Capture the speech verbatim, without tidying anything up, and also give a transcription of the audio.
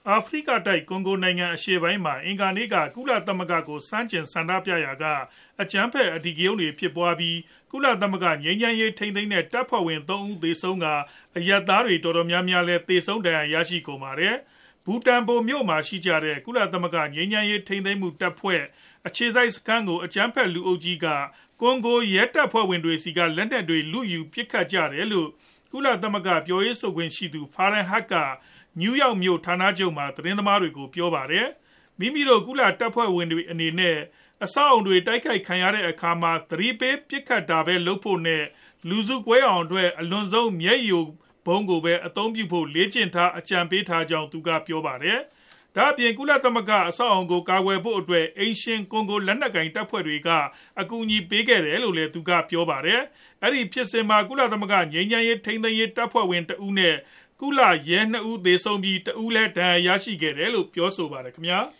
အာဖရိကတိုက်ကွန်ဂိုနိုင်ငံအရှေ့ပိုင်းမှာအင်္ဂါနေ့ကကုလသမဂ္ဂကိုဆန့်ကျင်ဆန္ဒပြရာကအကြမ်းဖက်အဓိကရုဏ်းတွေဖြစ်ပွားပြီးကုလသမဂ္ဂငြိမ်းချမ်းရေးထိန်းသိမ်းတဲ့တပ်ဖွဲ့ဝင်သုံးဦးသေဆုံးကအရပ်သားတွေတော်တော်များများလည်းသေဆုံးဒဏ်ရာရရှိကုန်ပါတယ်။ဘူတန်ပိုမြို့မှာရှိကြတဲ့ကုလသမဂ္ဂငြိမ်းချမ်းရေးထိန်းသိမ်းမှုတပ်ဖွဲ့အခြေစိုက်စခန်းကိုအကြမ်းဖက်လူအုပ်ကြီးကကွန်ဂိုရဲတပ်ဖွဲ့ဝင်တွေစီကလက်နက်တွေလုယူပစ်ခတ်ကြတယ်လို့ကုလသမဂ္ဂပြောရေးဆိုခွင့်ရှိသူ Farhan Haq ကနယူးယောက်မြို့ဌာနချုပ်မှာသတင်းသမားတွေကိုပြောပါတယ်။မိမိတို့ကုလတပ်ဖွဲ့ဝင်တွေအနေနဲ့အဆောက်အုံတွေတိုက်ခိုက်ခံရတဲ့အခါမှာသတိပေးပစ်ခတ်တာပဲလုပ်ဖို့နဲ့လူစုကွဲအောင်အတွက်အလွန်ဆုံးမျက်ရည်ဘုံကိုပဲအသုံးပြုဖို့လေ့ကျင့်ထားအကြံပေးထားကြောင်းသူကပြောပါတယ်။ဒါအပြင်ကုလသမဂ္ဂအဆောက်အုံကိုကာကွယ်ဖို့အတွက်အင်ရှင်ကွန်ဂိုလက်နက်ကိုင်တပ်ဖွဲ့တွေကအကူအညီပေးခဲ့တယ်လို့လည်းသူကပြောပါတယ်။အဲ့ဒီဖြစ်စဉ်မှာကုလသမဂ္ဂငြိမ်းချမ်းရေးထိန်းသိမ်းရေးတပ်ဖွဲ့ဝင်တဦးနဲ့ကုလရဲနှစ်ဦးသေဆုံးပြီးတဦးလည်းဒဏ်ရာရရှိခဲ့တယ်လို့ပြောဆိုပါတယ်ခင်ဗျာ